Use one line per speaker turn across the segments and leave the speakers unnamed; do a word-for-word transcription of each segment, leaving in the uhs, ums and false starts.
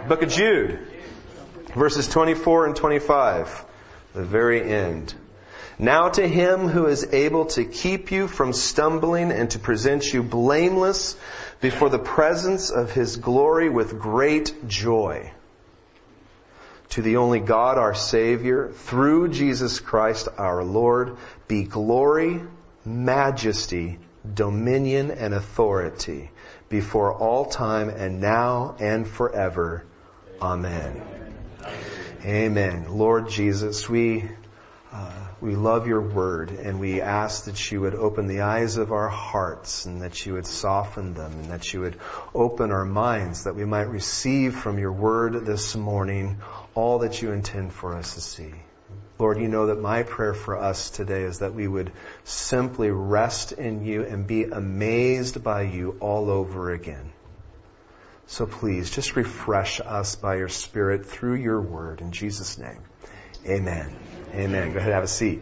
Book of Jude, verses twenty-four and twenty-five, the very end. Now to Him who is able to keep you from stumbling and to present you blameless before the presence of His glory with great joy. To the only God, our Savior, through Jesus Christ our Lord, be glory, majesty, dominion, and authority before all time and now and forever. Amen. Amen. Lord Jesus, we uh, we love your word, and we ask that you would open the eyes of our hearts and that you would soften them and that you would open our minds that we might receive from your word this morning all that you intend for us to see. Lord, you know that my prayer for us today is that we would simply rest in you and be amazed by you all over again. So please, just refresh us by your Spirit through your word. In Jesus' name, amen. Amen. Go ahead and have a seat.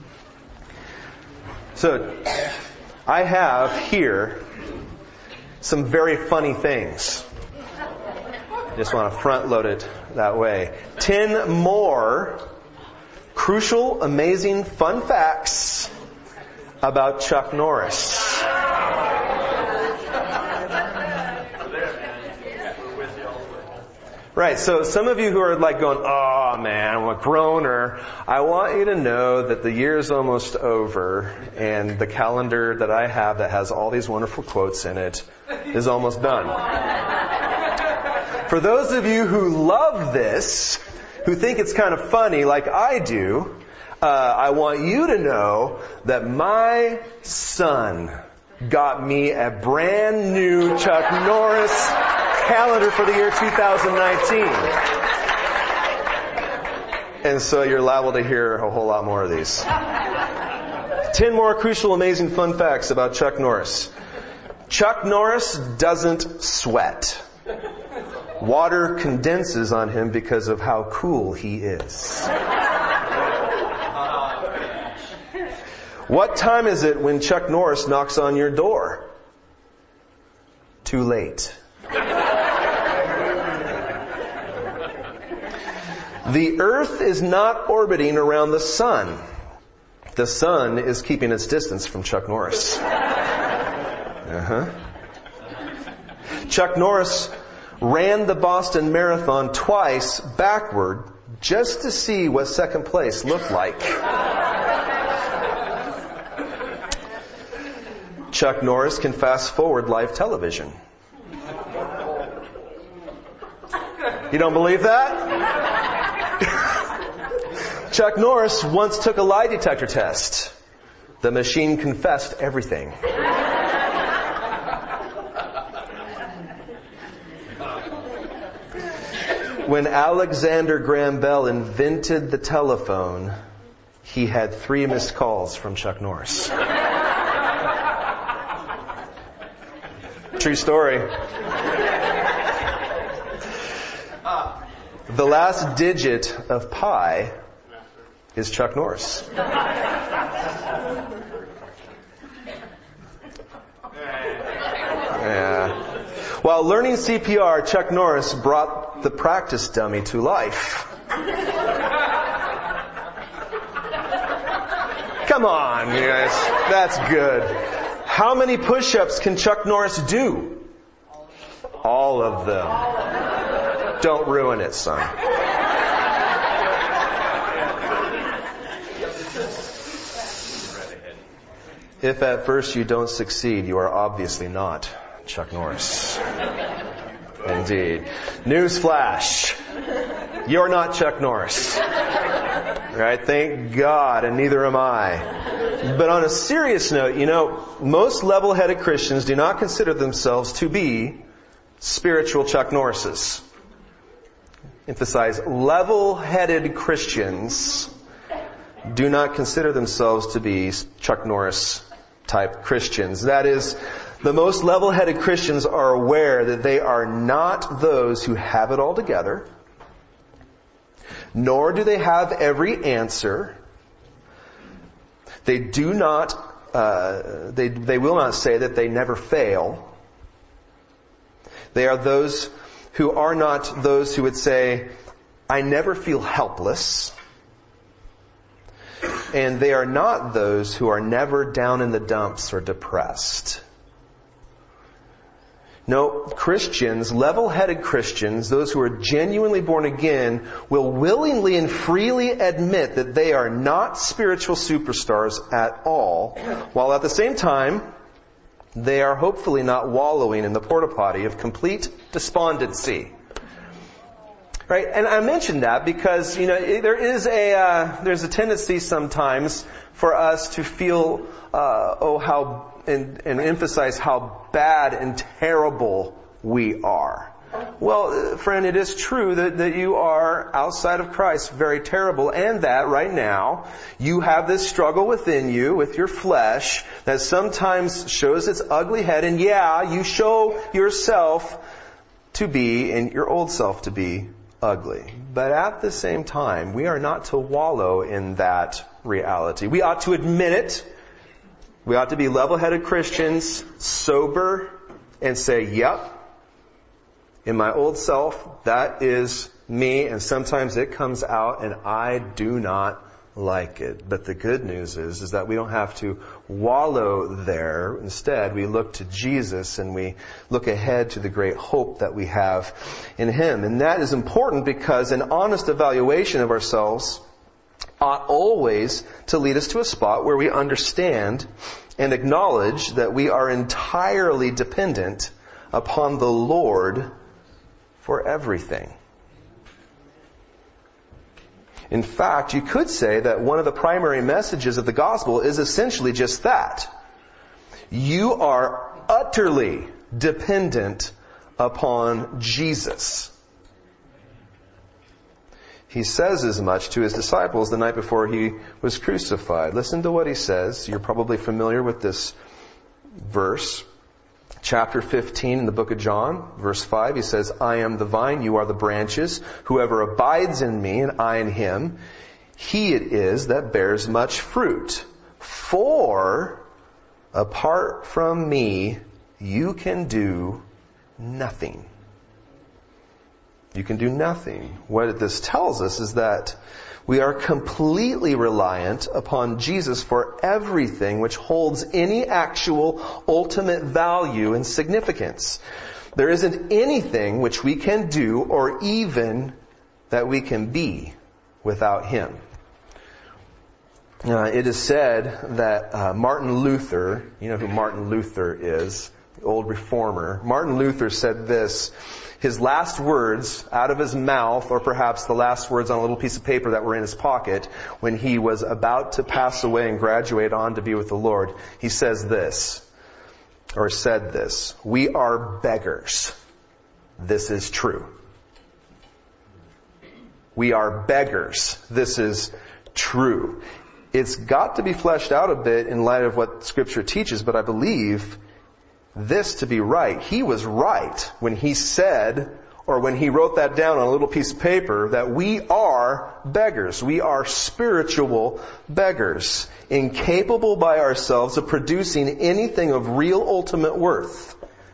So, I have here some very funny things. Just want to front load it that way. Ten more crucial, amazing, fun facts about Chuck Norris. Right, so some of you who are like going, oh man, I'm a groaner. I want you to know that the year is almost over and the calendar that I have that has all these wonderful quotes in it is almost done. For those of you who love this, who think it's kind of funny like I do, uh, I want you to know that my son got me a brand new Chuck Norris calendar for the year two thousand nineteen. And so you're liable to hear a whole lot more of these. Ten more crucial, amazing, fun facts about Chuck Norris. Chuck Norris doesn't sweat. Water condenses on him because of how cool he is. What time is it when Chuck Norris knocks on your door? Too late. The Earth is not orbiting around the Sun. The Sun is keeping its distance from Chuck Norris. Uh-huh. Chuck Norris ran the Boston Marathon twice backward just to see what second place looked like. Chuck Norris can fast forward live television. You don't believe that? Chuck Norris once took a lie detector test. The machine confessed everything. When Alexander Graham Bell invented the telephone, he had three missed calls from Chuck Norris. True story. The last digit of pi is Chuck Norris. Yeah. While learning C P R, Chuck Norris brought the practice dummy to life. Come on, you guys. That's good. How many push-ups can Chuck Norris do? All of them. Don't ruin it, son. If at first you don't succeed, you are obviously not Chuck Norris. Indeed. Newsflash. You're not Chuck Norris. Right? Thank God, and neither am I. But on a serious note, you know, most level-headed Christians do not consider themselves to be spiritual Chuck Norrises. Emphasize, level-headed Christians do not consider themselves to be Chuck Norris type Christians. That is, the most level-headed Christians are aware that they are not those who have it all together, nor do they have every answer. They do not, uh, they, they will not say that they never fail. They are those who are not those who would say, I never feel helpless. And they are not those who are never down in the dumps or depressed. No, Christians, level-headed Christians, those who are genuinely born again, will willingly and freely admit that they are not spiritual superstars at all, while at the same time, they are hopefully not wallowing in the porta potty of complete despondency. Right? And I mentioned that because, you know, there is a, uh, there's a tendency sometimes for us to feel, uh, oh, how, and, and emphasize how bad and terrible we are. Well, friend, it is true that, that you are, outside of Christ, very terrible, and that right now you have this struggle within you with your flesh that sometimes shows its ugly head, and yeah, you show yourself to be, and your old self to be, ugly. But at the same time, we are not to wallow in that reality. We ought to admit it. We ought to be level-headed Christians, sober, and say, yep, in my old self, that is me, and sometimes it comes out, and I do not like it. But the good news is, is that we don't have to wallow there. Instead, we look to Jesus, and we look ahead to the great hope that we have in Him. And that is important because an honest evaluation of ourselves ought always to lead us to a spot where we understand and acknowledge that we are entirely dependent upon the Lord for everything. In fact, you could say that one of the primary messages of the gospel is essentially just that. You are utterly dependent upon Jesus. He says as much to His disciples the night before He was crucified. Listen to what He says. You're probably familiar with this verse. Chapter fifteen in the book of John, verse five, He says, I am the vine, you are the branches. Whoever abides in me and I in him, he it is that bears much fruit. For apart from me, you can do nothing. You can do nothing. What this tells us is that we are completely reliant upon Jesus for everything which holds any actual ultimate value and significance. There isn't anything which we can do or even that we can be without Him. Uh, it is said that uh, Martin Luther, you know who Martin Luther is, the old reformer. Martin Luther said this. His last words out of his mouth, or perhaps the last words on a little piece of paper that were in his pocket, when he was about to pass away and graduate on to be with the Lord, he says this, or said this, we are beggars. This is true. We are beggars. This is true. It's got to be fleshed out a bit in light of what Scripture teaches, but I believe this to be right. He was right when he said, or when he wrote that down on a little piece of paper, that we are beggars. We are spiritual beggars, incapable by ourselves of producing anything of real ultimate worth.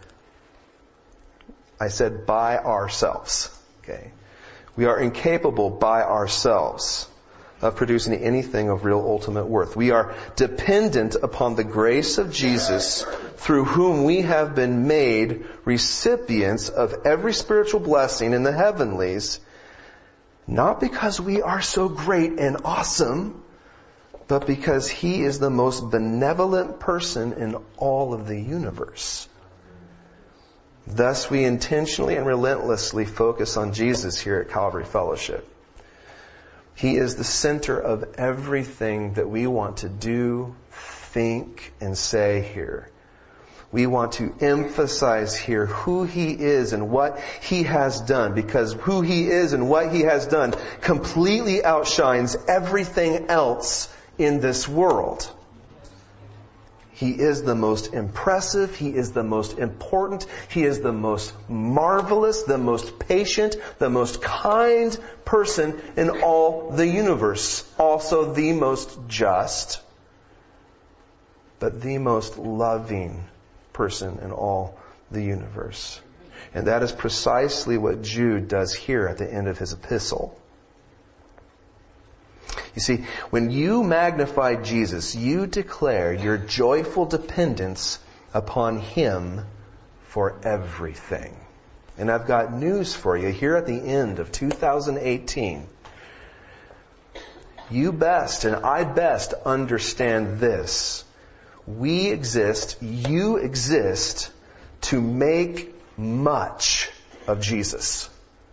I said by ourselves. Okay. We are incapable by ourselves of producing anything of real ultimate worth. We are dependent upon the grace of Jesus, through whom we have been made recipients of every spiritual blessing in the heavenlies, not because we are so great and awesome, but because He is the most benevolent person in all of the universe. Thus, we intentionally and relentlessly focus on Jesus here at Calvary Fellowship. He is the center of everything that we want to do, think, and say here. We want to emphasize here who He is and what He has done, because who He is and what He has done completely outshines everything else in this world. He is the most impressive. He is the most important. He is the most marvelous, the most patient, the most kind person in all the universe. Also the most just, but the most loving person in all the universe. And that is precisely what Jude does here at the end of his epistle. You see, when you magnify Jesus, you declare your joyful dependence upon Him for everything. And I've got news for you here at the end of two thousand eighteen. You best, and I best, understand this. We exist, you exist, to make much of Jesus.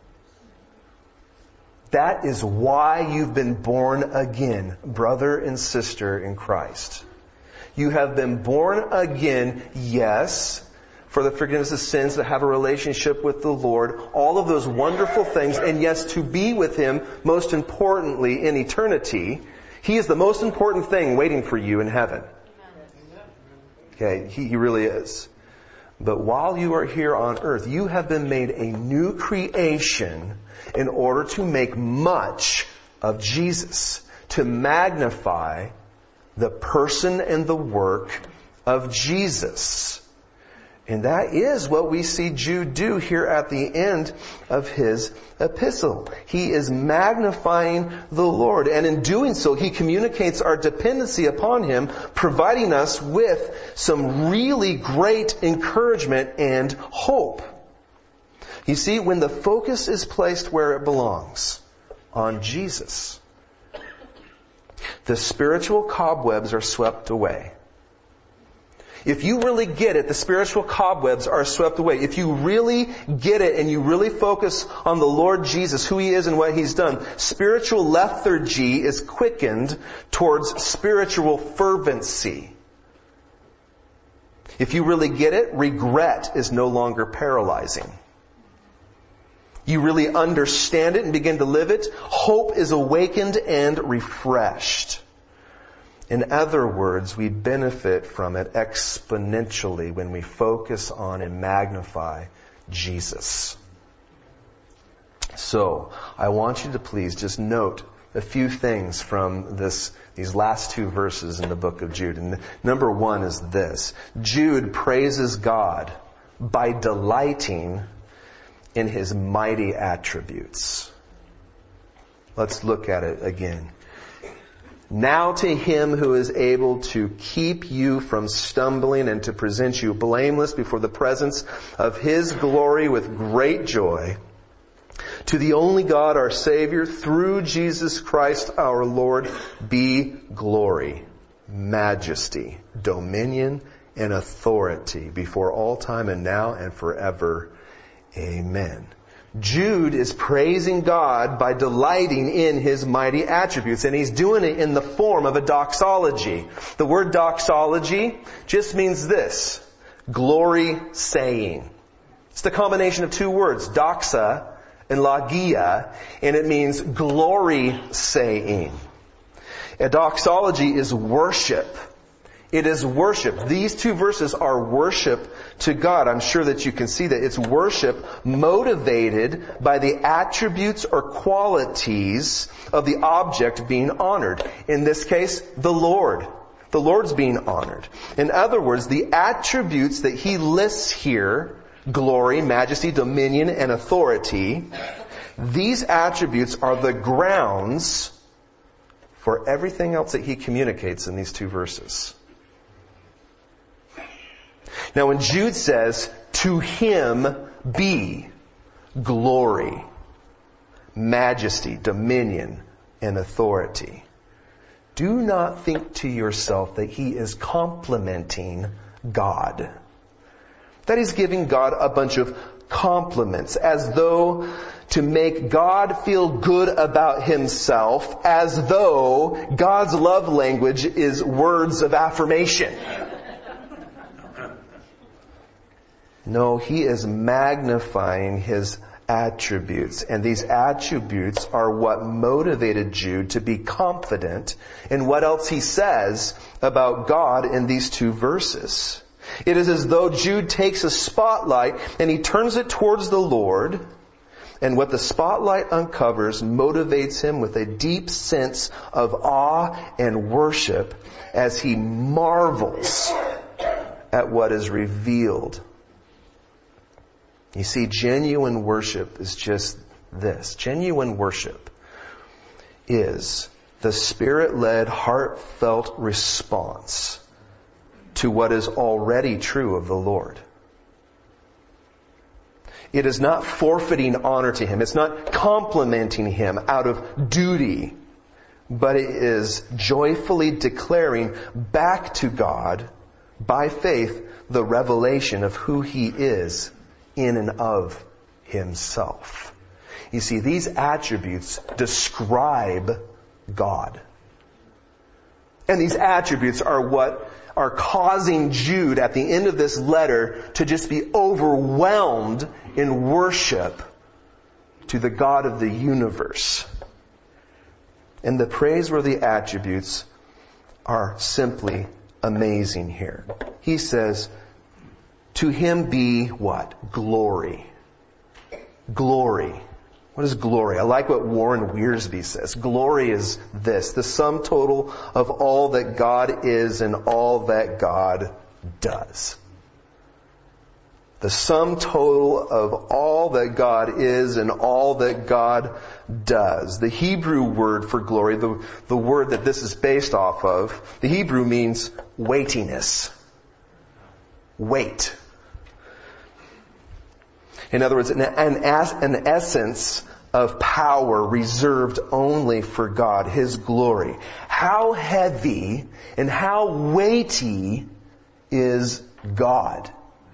That is why you've been born again, brother and sister in Christ. You have been born again, yes, for the forgiveness of sins, to have a relationship with the Lord, all of those wonderful things, and yes, to be with Him, most importantly, in eternity. He is the most important thing waiting for you in heaven. Okay, He, he really is. But while you are here on earth, you have been made a new creation in order to make much of Jesus, to magnify the person and the work of Jesus. And that is what we see Jude do here at the end of his epistle. He is magnifying the Lord, and in doing so, he communicates our dependency upon Him, providing us with some really great encouragement and hope. You see, when the focus is placed where it belongs, on Jesus, the spiritual cobwebs are swept away. If you really get it, the spiritual cobwebs are swept away. If you really get it and you really focus on the Lord Jesus, who He is and what He's done, spiritual lethargy is quickened towards spiritual fervency. If you really get it, regret is no longer paralyzing. You really understand it and begin to live it, hope is awakened and refreshed. In other words, we benefit from it exponentially when we focus on and magnify Jesus. So, I want you to please just note a few things from this, these last two verses in the book of Jude. And number one is this. Jude praises God by delighting in His mighty attributes. Let's look at it again. Now to Him who is able to keep you from stumbling and to present you blameless before the presence of His glory with great joy, to the only God our Savior, through Jesus Christ our Lord, be glory, majesty, dominion, and authority before all time and now and forever. Amen. Jude is praising God by delighting in His mighty attributes, and he's doing it in the form of a doxology. The word doxology just means this: glory saying. It's the combination of two words, doxa and logia, and it means glory saying. A doxology is worship. It is worship. These two verses are worship to God. I'm sure that you can see that it's worship motivated by the attributes or qualities of the object being honored. In this case, the Lord. The Lord's being honored. In other words, the attributes that he lists here, glory, majesty, dominion, and authority, these attributes are the grounds for everything else that he communicates in these two verses. Now when Jude says, to Him be glory, majesty, dominion, and authority, do not think to yourself that he is complimenting God. That he's giving God a bunch of compliments, as though to make God feel good about Himself, as though God's love language is words of affirmation. No, he is magnifying His attributes. And these attributes are what motivated Jude to be confident in what else he says about God in these two verses. It is as though Jude takes a spotlight and he turns it towards the Lord. And what the spotlight uncovers motivates him with a deep sense of awe and worship as he marvels at what is revealed. You see, genuine worship is just this. Genuine worship is the Spirit-led, heartfelt response to what is already true of the Lord. It is not forfeiting honor to Him. It's not complimenting Him out of duty. But it is joyfully declaring back to God, by faith, the revelation of who He is in and of Himself. You see, these attributes describe God. And these attributes are what are causing Jude at the end of this letter to just be overwhelmed in worship to the God of the universe. And the praiseworthy attributes are simply amazing here. He says, to Him be what? Glory. Glory. What is glory? I like what Warren Wiersbe says. Glory is this, the sum total of all that God is and all that God does. The sum total of all that God is and all that God does. The Hebrew word for glory, the, the word that this is based off of, the Hebrew means weightiness. Weight. In other words, an, an, an essence of power reserved only for God, His glory. How heavy and how weighty is God?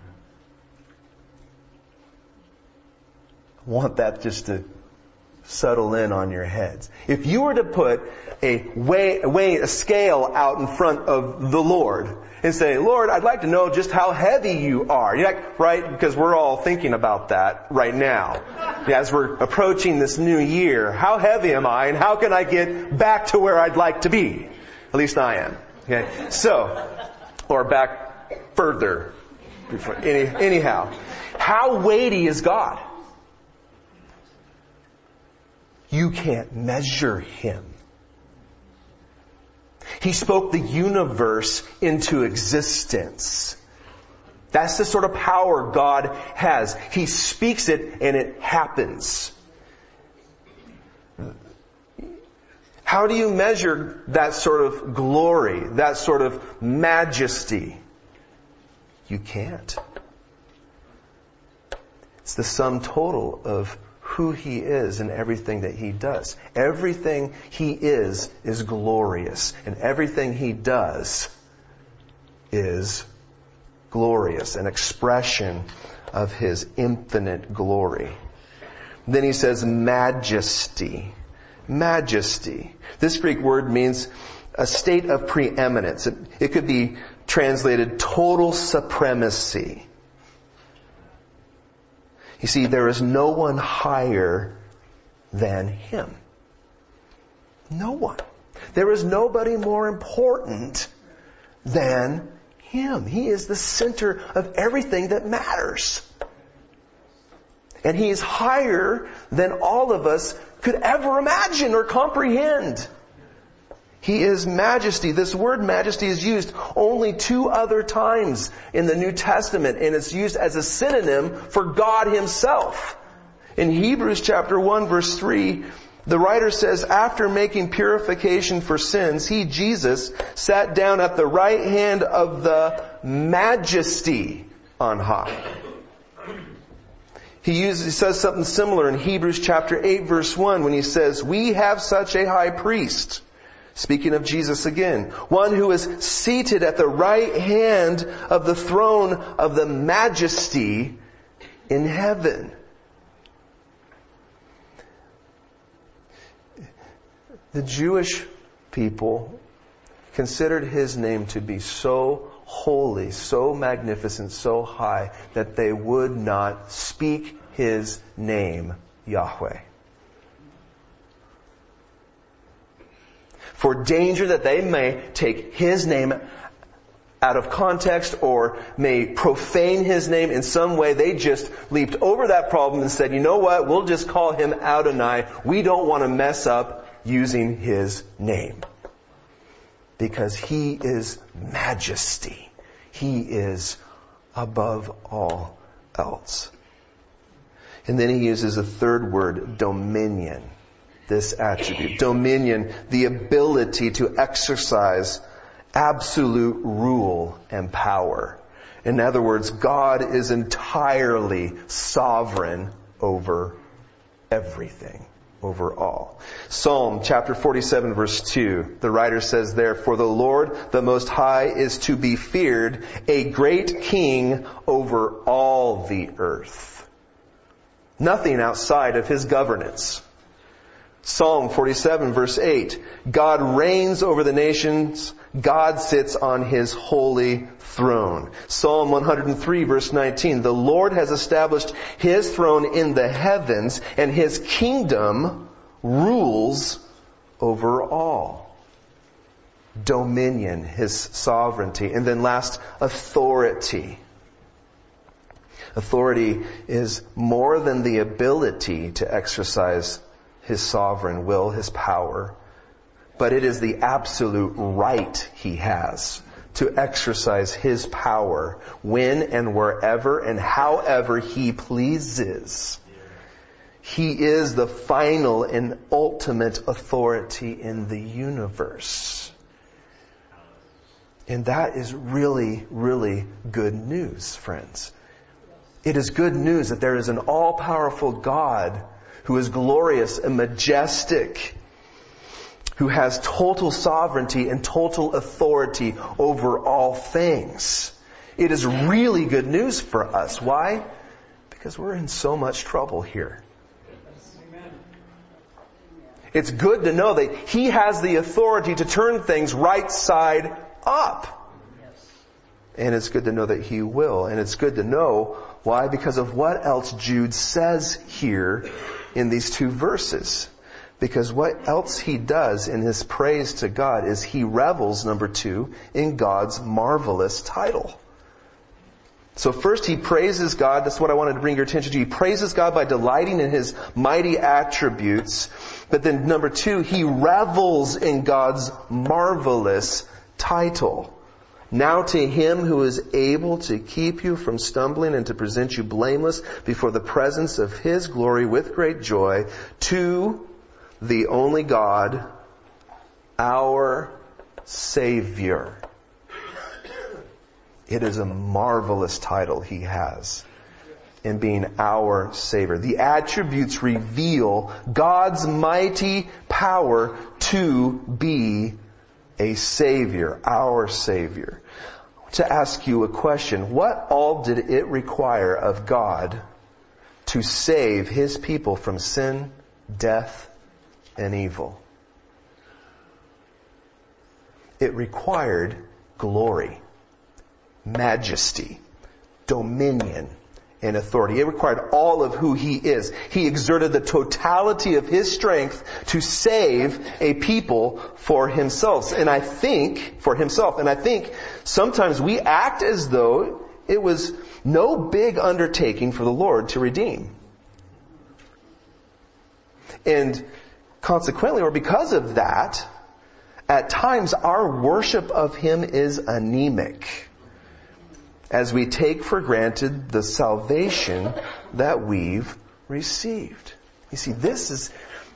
I want that just to settle in on your heads. If you were to put a weigh, weigh a scale out in front of the Lord and say, Lord, I'd like to know just how heavy you are. You're like, right? Because we're all thinking about that right now. As we're approaching this new year, how heavy am I and how can I get back to where I'd like to be? At least I am. Okay. So, or back further. Any, anyhow, how weighty is God? You can't measure Him. He spoke the universe into existence. That's the sort of power God has. He speaks it and it happens. How do you measure that sort of glory, that sort of majesty? You can't. It's the sum total of who He is and everything that He does. Everything He is is glorious. And everything He does is glorious. An expression of His infinite glory. Then He says majesty. Majesty. This Greek word means a state of preeminence. It, it could be translated total supremacy. You see, there is no one higher than Him. No one. There is nobody more important than Him. He is the center of everything that matters. And He is higher than all of us could ever imagine or comprehend. He is majesty. This word majesty is used only two other times in the New Testament, and it's used as a synonym for God Himself. In Hebrews chapter one verse three, the writer says, after making purification for sins, He, Jesus, sat down at the right hand of the majesty on high. He uses, he says something similar in Hebrews chapter eight verse one when he says, we have such a high priest. Speaking of Jesus again, one who is seated at the right hand of the throne of the majesty in heaven. The Jewish people considered His name to be so holy, so magnificent, so high that they would not speak His name, Yahweh. For danger that they may take His name out of context or may profane His name in some way, they just leaped over that problem and said, you know what, we'll just call Him Adonai. We don't want to mess up using His name. Because He is majesty. He is above all else. And then he uses a third word, dominion. This attribute. Dominion, the ability to exercise absolute rule and power. In other words, God is entirely sovereign over everything, over all. Psalm chapter forty-seven verse two, the writer says there, "For the Lord the Most High is to be feared, a great king over all the earth." Nothing outside of his governance. Psalm forty-seven verse eight, "God reigns over the nations. God sits on his holy throne." Psalm one hundred three verse nineteen, "The Lord has established his throne in the heavens, and his kingdom rules over all." Dominion, his sovereignty. And then last, authority. Authority is more than the ability to exercise his sovereign will, his power, but it is the absolute right he has to exercise his power when and wherever and however he pleases. He is the final and ultimate authority in the universe. And that is really, really good news, friends. It is good news that there is an all-powerful God who is glorious and majestic, who has total sovereignty and total authority over all things. It is really good news for us. Why? Because we're in so much trouble here. It's good to know that He has the authority to turn things right side up. And it's good to know that He will. And it's good to know why? Because of what else Jude says here in these two verses. Because what else he does in his praise to God is he revels, number two, in God's marvelous title. So first he praises God. That's what I wanted to bring your attention to. He praises God by delighting in His mighty attributes. But then number two, he revels in God's marvelous title. "Now to Him who is able to keep you from stumbling and to present you blameless before the presence of His glory with great joy, to the only God, our Savior." It is a marvelous title He has in being our Savior. The attributes reveal God's mighty power to be a Savior, our Savior. I want to ask you a question. What all did it require of God to save His people from sin, death, and evil? It required glory, majesty, dominion, and authority. It required all of who He is. He exerted the totality of His strength to save a people for Himself. And I think, for Himself, and I think sometimes we act as though it was no big undertaking for the Lord to redeem. And consequently, or because of that, at times our worship of Him is anemic, as we take for granted the salvation that we've received. You see, this is...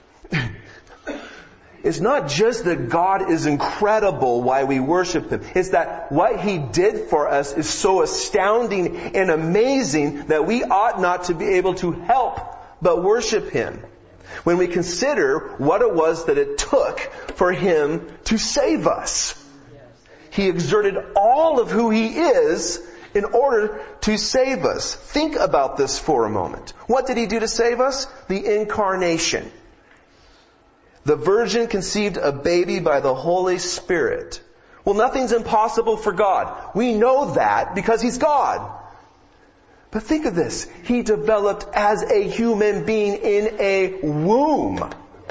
It's not just that God is incredible why we worship Him. It's that what He did for us is so astounding and amazing that we ought not to be able to help but worship Him. When we consider what it was that it took for Him to save us. He exerted all of who He is in order to save us. Think about this for a moment. What did He do to save us? The incarnation. The virgin conceived a baby by the Holy Spirit. Well, nothing's impossible for God. We know that because He's God. But think of this. He developed as a human being in a womb.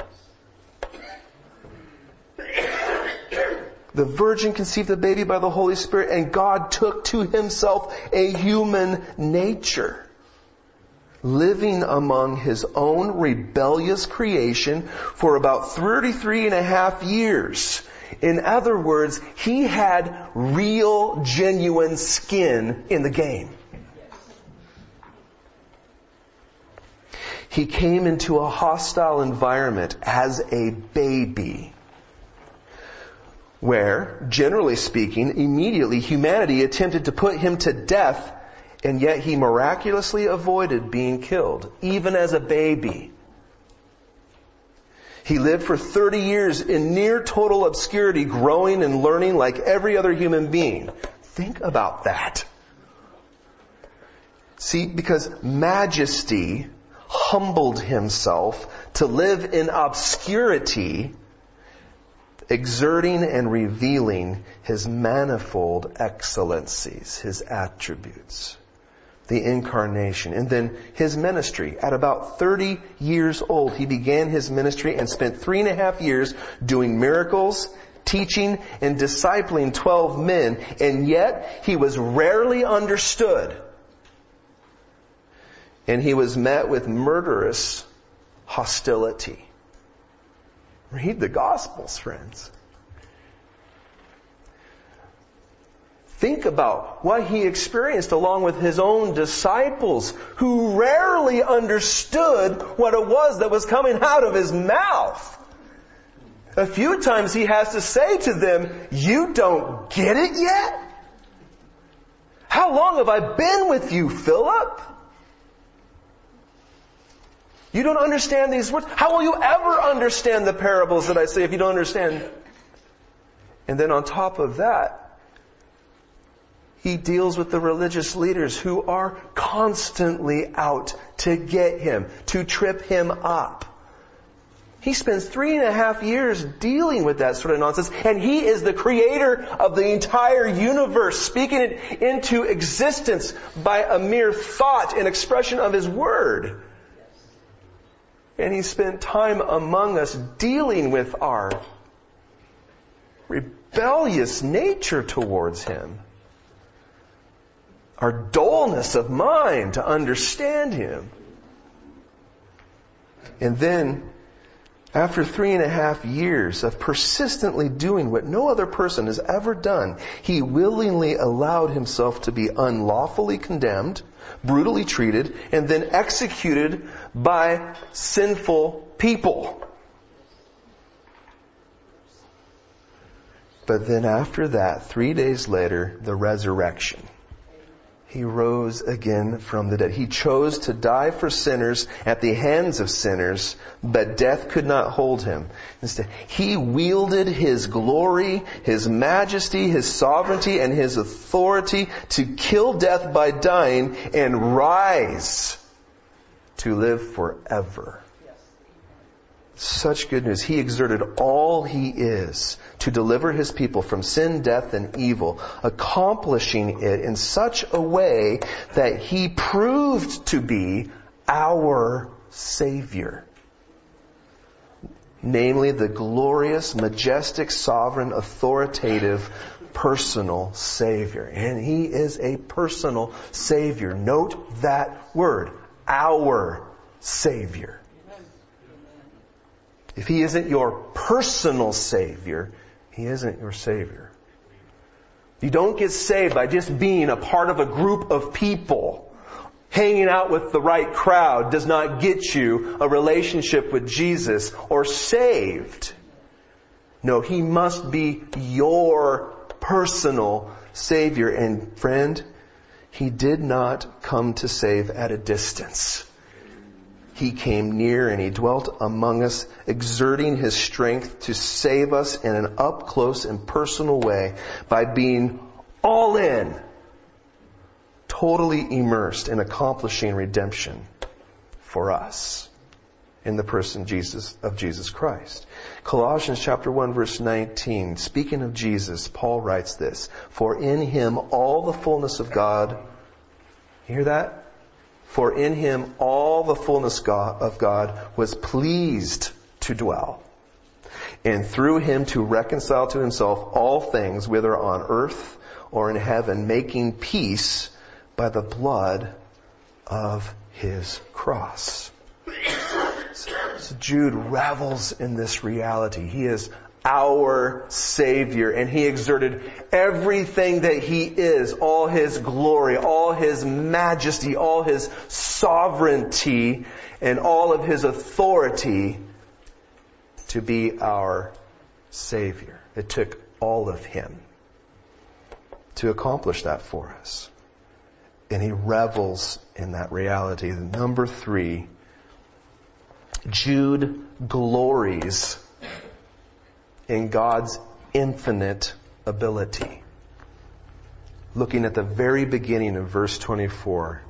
The virgin conceived the baby by the Holy Spirit, and God took to Himself a human nature, living among His own rebellious creation for about thirty-three and a half years. In other words, He had real, genuine skin in the game. He came into a hostile environment as a baby, where, generally speaking, immediately humanity attempted to put him to death, and yet he miraculously avoided being killed, even as a baby. He lived for thirty years in near total obscurity, growing and learning like every other human being. Think about that. See, because majesty humbled himself to live in obscurity, exerting and revealing his manifold excellencies, his attributes, the incarnation, and then his ministry. At about thirty years old, he began his ministry and spent three and a half years doing miracles, teaching, and discipling twelve men, and yet he was rarely understood. And he was met with murderous hostility. Read the Gospels, friends. Think about what he experienced along with his own disciples, who rarely understood what it was that was coming out of his mouth. A few times he has to say to them, "You don't get it yet? How long have I been with you, Philip? You don't understand these words? How will you ever understand the parables that I say if you don't understand?" And then on top of that, he deals with the religious leaders who are constantly out to get him, to trip him up. He spends three and a half years dealing with that sort of nonsense, and he is the creator of the entire universe, speaking it into existence by a mere thought and expression of his word. And he spent time among us dealing with our rebellious nature towards him, our dullness of mind to understand him. And then, after three and a half years of persistently doing what no other person has ever done, he willingly allowed himself to be unlawfully condemned, brutally treated, and then executed by sinful people. But then after that, three days later, the resurrection. He rose again from the dead. He chose to die for sinners at the hands of sinners, but death could not hold him. Instead, he wielded his glory, his majesty, his sovereignty, and his authority to kill death by dying and rise to live forever. Such good news. He exerted all he is to deliver his people from sin, death, and evil, accomplishing it in such a way that he proved to be our Savior. Namely, the glorious, majestic, sovereign, authoritative, personal Savior. And he is a personal Savior. Note that word, our Savior. If he isn't your personal Savior, he isn't your Savior. You don't get saved by just being a part of a group of people. Hanging out with the right crowd does not get you a relationship with Jesus or saved. No, he must be your personal Savior. And friend, he did not come to save at a distance. He came near and he dwelt among us, exerting his strength to save us in an up-close and personal way by being all in, totally immersed in accomplishing redemption for us in the person Jesus of Jesus Christ. Colossians chapter one verse nineteen, speaking of Jesus, Paul writes this, "For in him all the fullness of God," you hear that? "For in him all the fullness of God was pleased to dwell, and through him to reconcile to himself all things, whether on earth or in heaven, making peace by the blood of his cross." So Jude revels in this reality. He is our Savior. And He exerted everything that He is, all His glory, all His majesty, all His sovereignty, and all of His authority to be our Savior. It took all of Him to accomplish that for us. And He revels in that reality. Number three, Jude glories in God's infinite ability. Looking at the very beginning of verse twenty-four.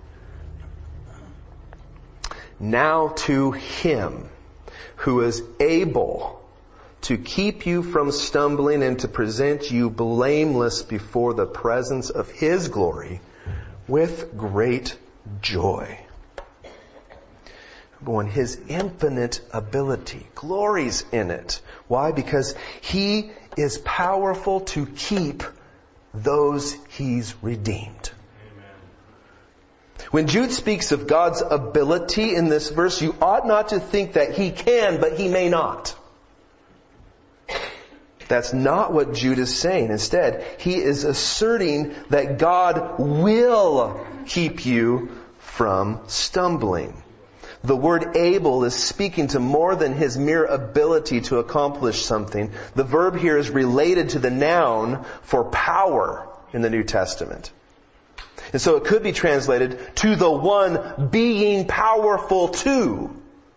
Now to Him who is able to keep you from stumbling and to present you blameless before the presence of His glory with great joy. One, His infinite ability glories in it. Why? Because He is powerful to keep those He's redeemed. Amen. When Jude speaks of God's ability in this verse, you ought not to think that He can, but He may not. That's not what Jude is saying. Instead, he is asserting that God will keep you from stumbling. The word able is speaking to more than His mere ability to accomplish something. The verb here is related to the noun for power in the New Testament. And so it could be translated, to the one being powerful to.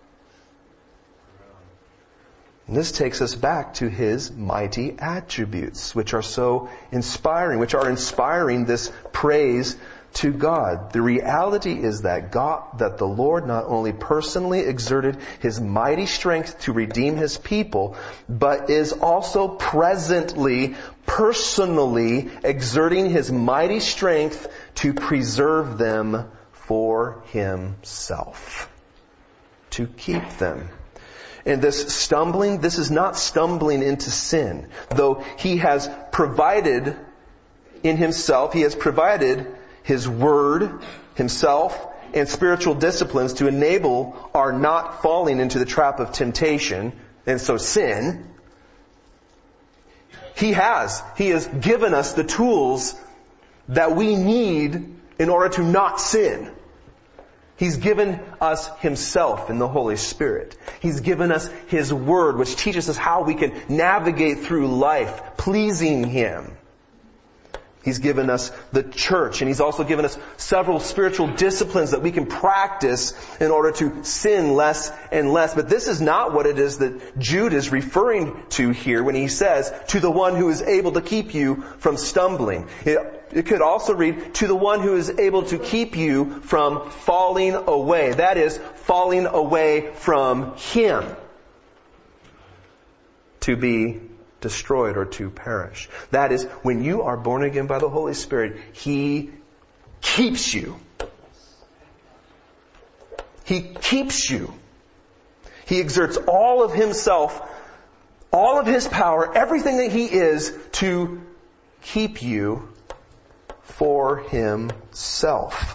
And this takes us back to His mighty attributes, which are so inspiring, which are inspiring this praise to God. The reality is that God, that the Lord not only personally exerted His mighty strength to redeem His people, but is also presently, personally exerting His mighty strength to preserve them for Himself. To keep them. And this stumbling, this is not stumbling into sin. Though He has provided in Himself, He has provided His Word, Himself, and spiritual disciplines to enable our not falling into the trap of temptation, and so sin. He has. He has given us the tools that we need in order to not sin. He's given us Himself in the Holy Spirit. He's given us His Word, which teaches us how we can navigate through life pleasing Him. He's given us the church, and He's also given us several spiritual disciplines that we can practice in order to sin less and less. But this is not what it is that Jude is referring to here when he says, to the one who is able to keep you from stumbling. It, it could also read, to the one who is able to keep you from falling away. That is, falling away from Him. To be destroyed or to perish. That is, when you are born again by the Holy Spirit, He keeps you. He keeps you. He exerts all of Himself, all of His power, everything that He is to keep you for Himself.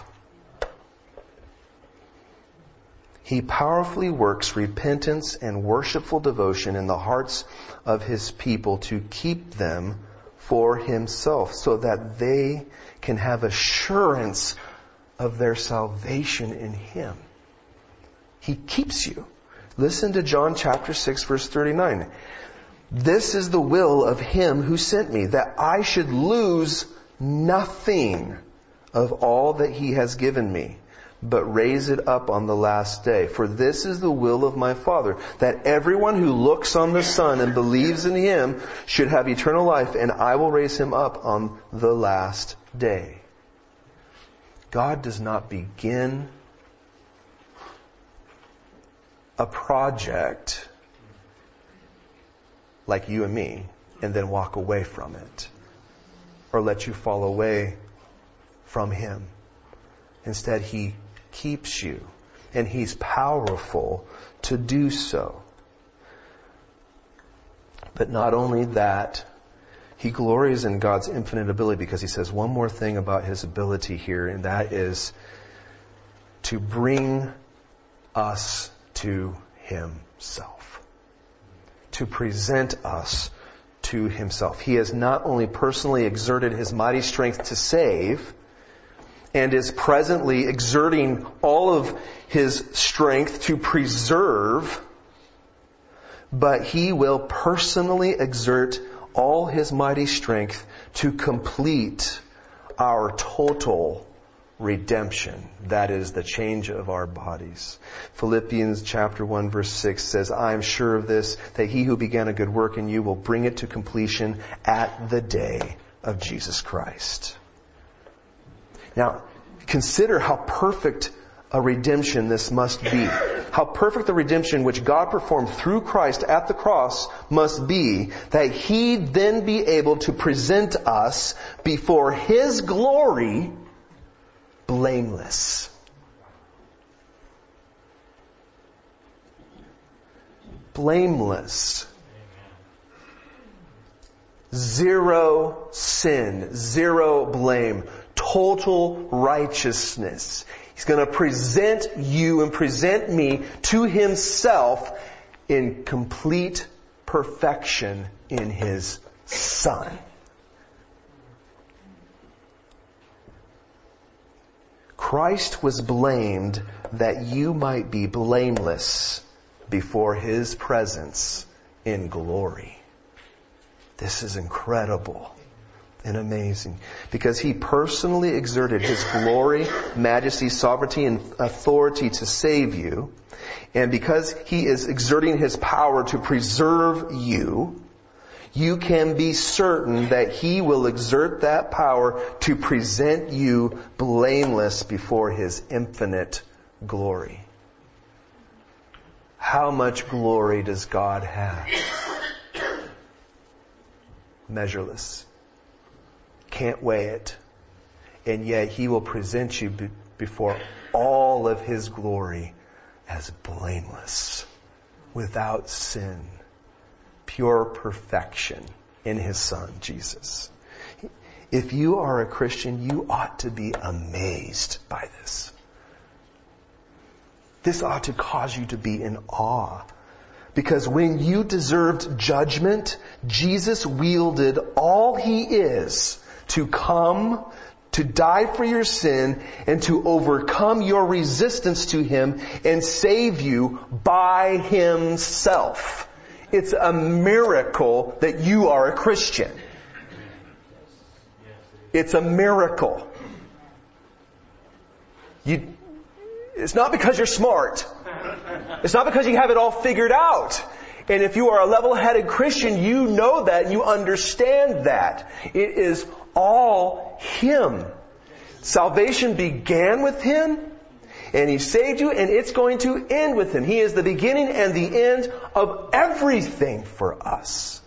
He powerfully works repentance and worshipful devotion in the hearts of His people to keep them for Himself, so that they can have assurance of their salvation in Him. He keeps you. Listen to John chapter six verse thirty-nine. This is the will of Him who sent me, that I should lose nothing of all that He has given me, but raise it up on the last day. For this is the will of my Father, that everyone who looks on the Son and believes in Him should have eternal life, and I will raise him up on the last day. God does not begin a project like you and me and then walk away from it, or let you fall away from Him. Instead, He keeps you, and He's powerful to do so. But not only that, He glories in God's infinite ability, because He says one more thing about His ability here, and that is to bring us to Himself. to present us to himself. He has not only personally exerted his mighty strength to save, and is presently exerting all of his strength to preserve, but he will personally exert all his mighty strength to complete our total redemption. That is the change of our bodies. Philippians chapter one verse six says, I am sure of this, that he who began a good work in you will bring it to completion at the day of Jesus Christ. Now, consider how perfect a redemption this must be. How perfect the redemption which God performed through Christ at the cross must be, that He'd then be able to present us before His glory blameless. Blameless. Zero sin, zero blame, total righteousness. He's going to present you and present me to Himself in complete perfection in His Son. Christ was blamed that you might be blameless before His presence in glory. This is incredible and amazing, because He personally exerted His glory, majesty, sovereignty, and authority to save you. And because He is exerting His power to preserve you, you can be certain that He will exert that power to present you blameless before His infinite glory. How much glory does God have? Measureless. Can't weigh it. And yet He will present you be- before all of His glory as blameless, without sin, pure perfection in His Son, Jesus. If you are a Christian, you ought to be amazed by this. This ought to cause you to be in awe. Because when you deserved judgment, Jesus wielded all He is to come, to die for your sin, and to overcome your resistance to Him and save you by Himself. It's a miracle that you are a Christian. It's a miracle. You, it's not because you're smart. It's not because you have it all figured out. And if you are a level-headed Christian, you know that and you understand that. It is all Him. Salvation began with Him, and He saved you, and it's going to end with Him. He is the beginning and the end of everything for us.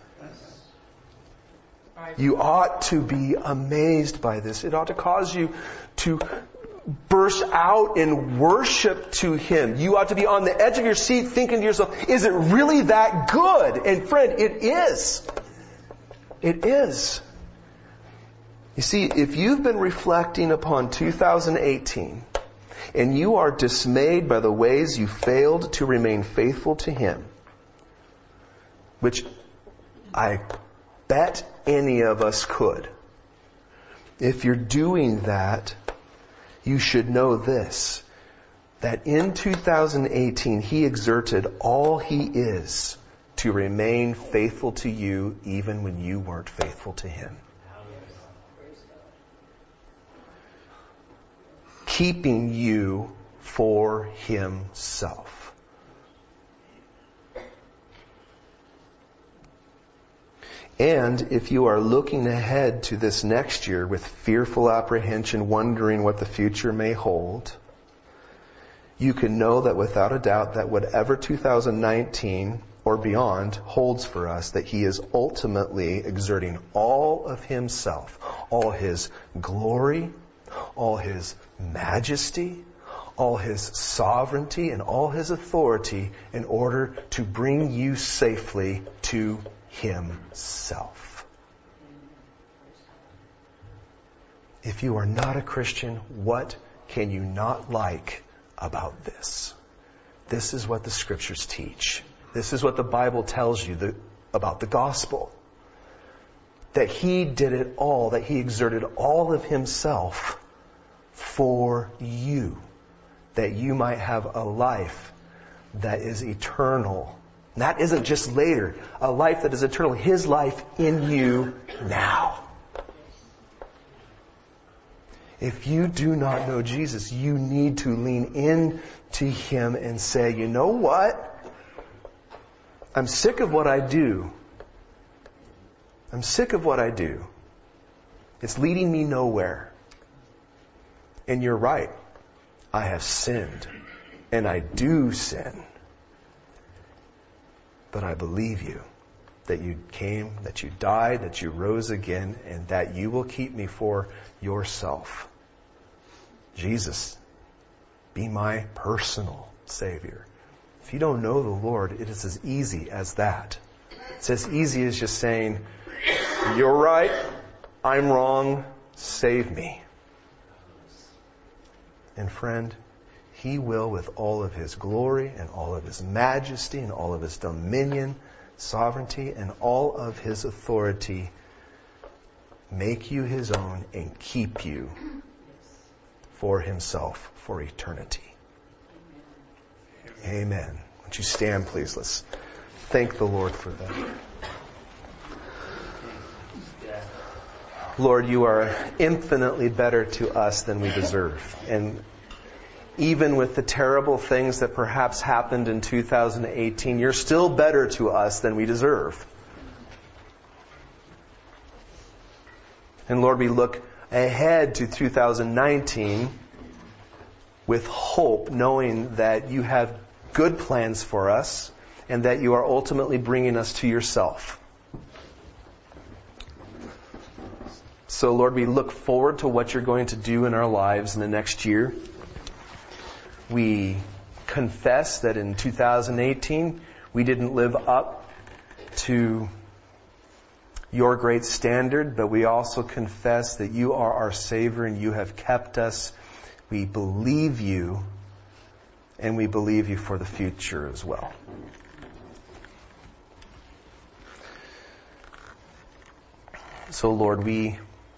You ought to be amazed by this. It ought to cause you to burst out in worship to Him. You ought to be on the edge of your seat thinking to yourself, is it really that good? And friend, it is. It is. You see, if you've been reflecting upon two thousand eighteen and you are dismayed by the ways you failed to remain faithful to Him, which I bet any of us could, if you're doing that, you should know this, that in two thousand eighteen, He exerted all He is to remain faithful to you even when you weren't faithful to Him. Keeping you for Himself. And if you are looking ahead to this next year with fearful apprehension, wondering what the future may hold, you can know that without a doubt that whatever two thousand nineteen or beyond holds for us, that He is ultimately exerting all of Himself, all His glory, all His majesty, all His sovereignty, and all His authority in order to bring you safely to Himself. If you are not a Christian, what can you not like about this? This is what the Scriptures teach. This is what the Bible tells you the, about the gospel. That He did it all, that He exerted all of Himself for you. That you might have a life that is eternal. And that isn't just later. A life that is eternal. His life in you now. If you do not know Jesus, you need to lean in to Him and say, you know what? I'm sick of what I do. I'm sick of what I do. It's leading me nowhere. And you're right. I have sinned. And I do sin. But I believe you. That you came, that you died, that you rose again, and that you will keep me for yourself. Jesus, be my personal Savior. If you don't know the Lord, it is as easy as that. It's as easy as just saying, you're right, I'm wrong, save me. And friend, He will, with all of His glory and all of His majesty and all of His dominion, sovereignty, and all of His authority, make you His own and keep you for Himself for eternity. Amen. Would you stand, please? Let's thank the Lord for that. Lord, you are infinitely better to us than we deserve. And even with the terrible things that perhaps happened in two thousand eighteen, you're still better to us than we deserve. And Lord, we look ahead to two thousand nineteen with hope, knowing that you have good plans for us and that you are ultimately bringing us to yourself. So Lord, we look forward to what you're going to do in our lives in the next year. We confess that in two thousand eighteen, we didn't live up to your great standard, but we also confess that you are our Savior and you have kept us. We believe you, and we believe you for the future as well. So Lord, we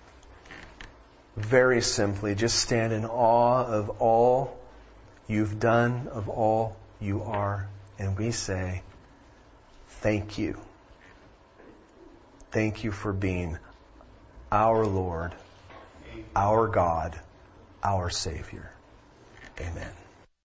very simply just stand in awe of all you've done, of all you are, and we say, thank you. Thank you for being our Lord, our God, our Savior. Amen.